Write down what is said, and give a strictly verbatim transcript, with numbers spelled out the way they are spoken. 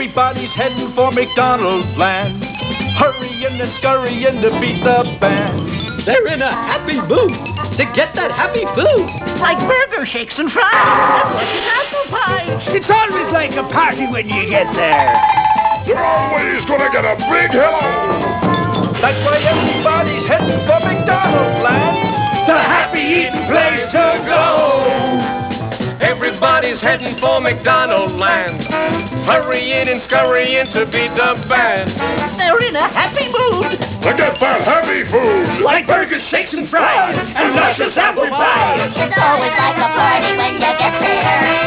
Everybody's heading for McDonald's land, hurrying and scurrying to beat the band. They're in a happy mood to get that happy food. Like burger shakes and fries and luscious apple pie. It's always like a party when you get there. You're always gonna get a big hello. That's why everybody's heading for McDonald's land, The happy eating place to go. Everybody's heading for McDonald's land, hurrying and scurrying to beat the band. They're in a happy mood To get that happy food. Like burgers, shakes, and fries and luscious apple pie. It's always like a party when you get there.